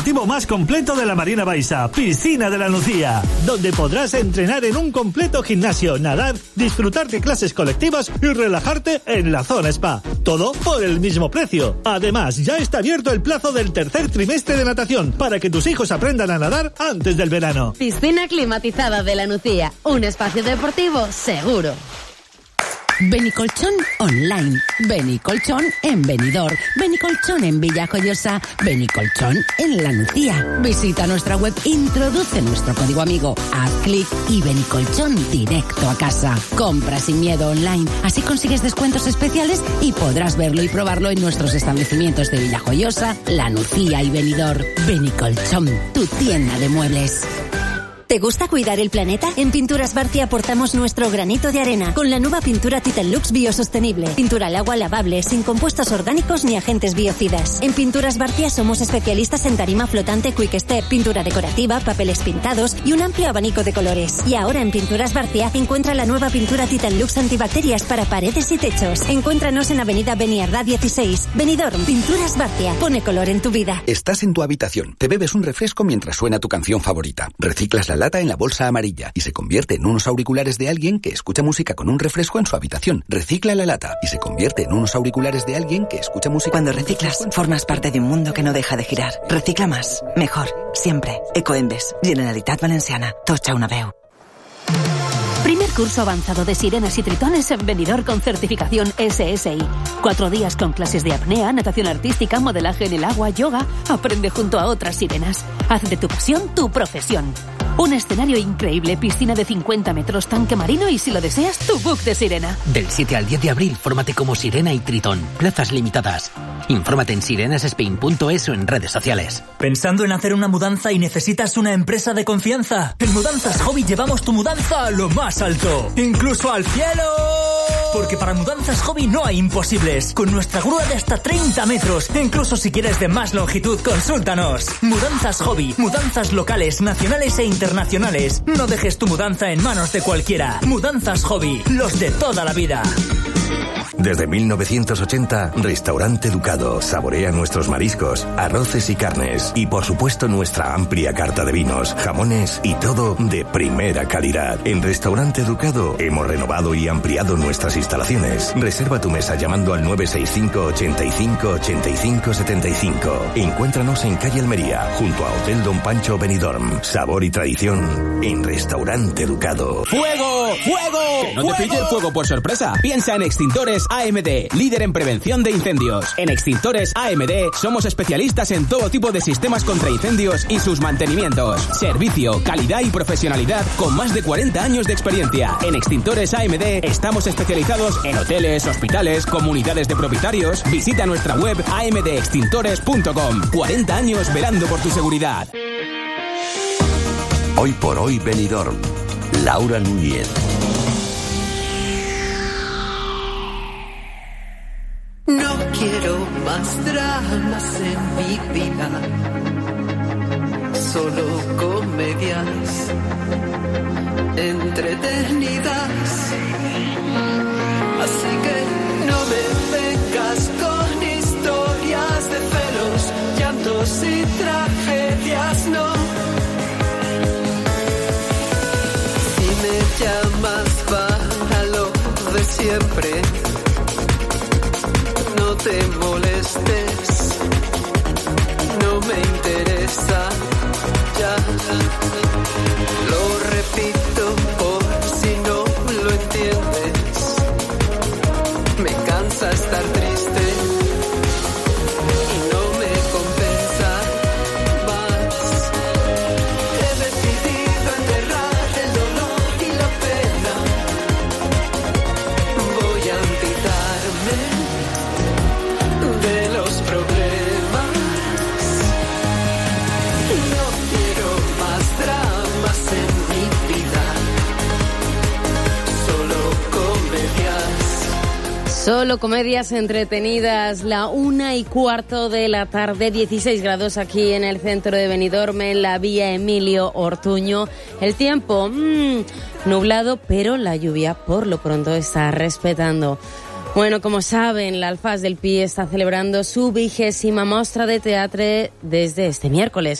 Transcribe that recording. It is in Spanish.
deportivo más completo de la Marina Baixa, Piscina de la Nucía, donde podrás entrenar en un completo gimnasio, nadar, disfrutar de clases colectivas y relajarte en la zona spa. Todo por el mismo precio. Además, ya está abierto el plazo del tercer trimestre de natación para que tus hijos aprendan a nadar antes del verano. Piscina climatizada de la Nucía, un espacio deportivo seguro. Benicolchón online, Benicolchón en Benidorm, Benicolchón en Villajoyosa, Benicolchón en La Nucía. Visita nuestra web, introduce nuestro código amigo, haz clic y Benicolchón directo a casa. Compra sin miedo online, así consigues descuentos especiales y podrás verlo y probarlo en nuestros establecimientos de Villajoyosa, La Nucía y Benidorm. Benicolchón, tu tienda de muebles. ¿Te gusta cuidar el planeta? En Pinturas Barcia aportamos nuestro granito de arena con la nueva pintura Titan Lux biosostenible. Pintura al agua lavable, sin compuestos orgánicos ni agentes biocidas. En Pinturas Barcia somos especialistas en tarima flotante Quick Step, pintura decorativa, papeles pintados y un amplio abanico de colores. Y ahora en Pinturas Barcia encuentra la nueva pintura Titan Lux antibacterias para paredes y techos. Encuéntranos en Avenida Beniardá 16. Benidorm, Pinturas Barcia. Pone color en tu vida. Estás en tu habitación, te bebes un refresco mientras suena tu canción favorita. Reciclas la lata en la bolsa amarilla y se convierte en unos auriculares de alguien que escucha música con un refresco en su habitación. Recicla la lata y se convierte en unos auriculares de alguien que escucha música. Cuando reciclas, formas parte de un mundo que no deja de girar. Recicla más, mejor, siempre. Ecoembes, Generalitat Valenciana, Tocha una veu. Primer curso avanzado de sirenas y tritones en Benidorm con certificación SSI. 4 días con clases de apnea, natación artística, modelaje en el agua, yoga. Aprende junto a otras sirenas. Haz de tu pasión tu profesión. Un escenario increíble, piscina de 50 metros, tanque marino y, si lo deseas, tu book de sirena. Del 7 al 10 de abril, fórmate como sirena y tritón. Plazas limitadas. Infórmate en sirenasspain.es o en redes sociales. ¿Pensando en hacer una mudanza y necesitas una empresa de confianza? En Mudanzas Hobby llevamos tu mudanza a lo más alto, incluso al cielo. Porque para Mudanzas Hobby no hay imposibles. Con nuestra grúa de hasta 30 metros. Incluso si quieres de más longitud, consúltanos. Mudanzas Hobby. Mudanzas locales, nacionales e internacionales. No dejes tu mudanza en manos de cualquiera. Mudanzas Hobby. Los de toda la vida. Desde 1980, Restaurante Ducado saborea nuestros mariscos, arroces y carnes y, por supuesto, nuestra amplia carta de vinos, jamones y todo de primera calidad. En Restaurante Ducado hemos renovado y ampliado nuestras instalaciones. Reserva tu mesa llamando al 965 85 85 75. Encuéntranos en calle Almería, junto a Hotel Don Pancho Benidorm. Sabor y tradición en Restaurante Ducado. ¡Fuego! ¡Fuego! Que no te pille el fuego por sorpresa. Piensa en Extintores AMD, líder en prevención de incendios. En Extintores AMD somos especialistas en todo tipo de sistemas contra incendios y sus mantenimientos. Servicio, calidad y profesionalidad con más de 40 años de experiencia. En Extintores AMD estamos especializados en hoteles, hospitales, comunidades de propietarios. Visita nuestra web amdextintores.com. 40 años velando por tu seguridad. Hoy por hoy Benidorm. Laura Núñez. No quiero más dramas en mi vida, solo comedias entretenidas. Así que no me vengas con historias de celos, llantos y tragedias, no. Si me llamas para lo de siempre, no te molestes, no me interesa, ya lo repito por si no lo entiendes, me cansa estar triste y no me compensa más, he decidido enterrar el dolor y la pena, voy a olvidarme de los problemas. No quiero más dramas en mi vida, solo comedias. Solo comedias entretenidas. La 1:15 de la tarde, 16 grados aquí en el centro de Benidorm, en la vía Emilio Ortuño. El tiempo nublado, pero la lluvia por lo pronto está respetando. Bueno, como saben, la Alfaz del Pi está celebrando su 20ª mostra de teatro desde este miércoles.